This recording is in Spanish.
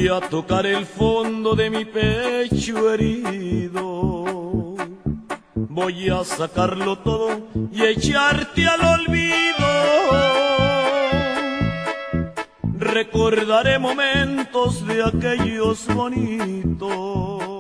Voy a tocar el fondo de mi pecho herido, voy a sacarlo todo y echarte al olvido. Recordaré momentos de aquellos bonitos